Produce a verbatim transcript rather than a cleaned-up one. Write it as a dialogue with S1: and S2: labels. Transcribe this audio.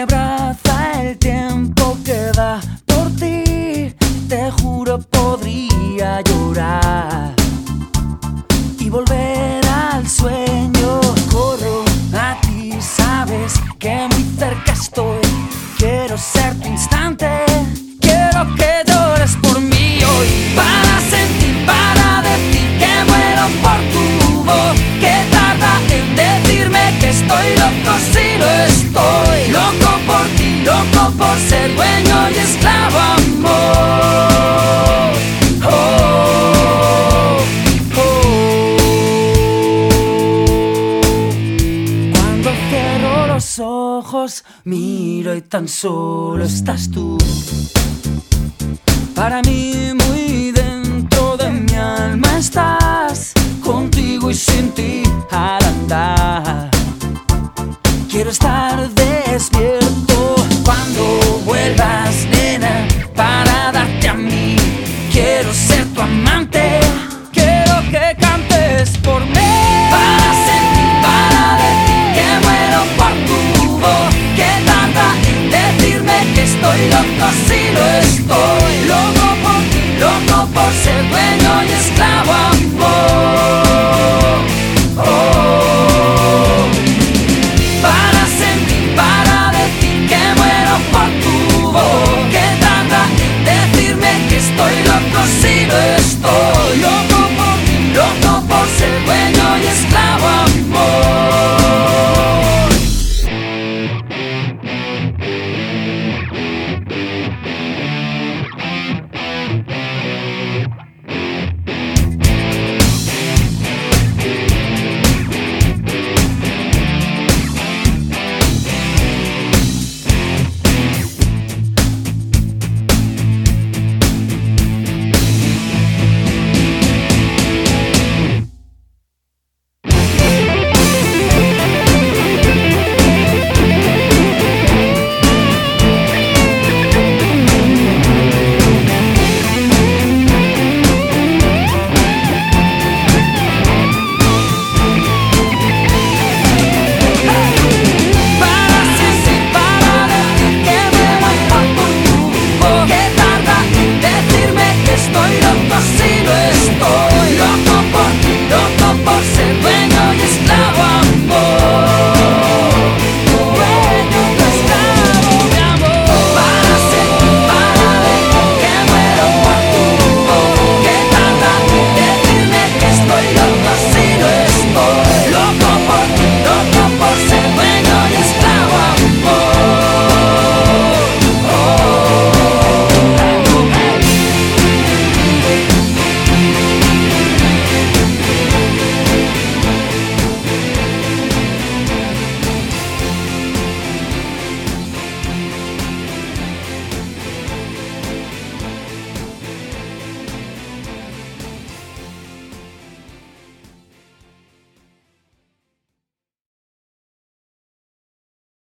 S1: abraza el tiempo que va por ti. Te juro podría llorar y volver al sueño. Corro a ti, sabes que muy cerca estoy. Quiero ser tu instante, quiero que llores por mí hoy. Para sentir, para decir que muero por tu voz, que tarda en decirme que estoy loco si lo estoy. Loco por ti, loco por ser dueño y esclavo amor. Oh, oh. Cuando cierro los ojos, miro y tan solo estás tú. Para mí muy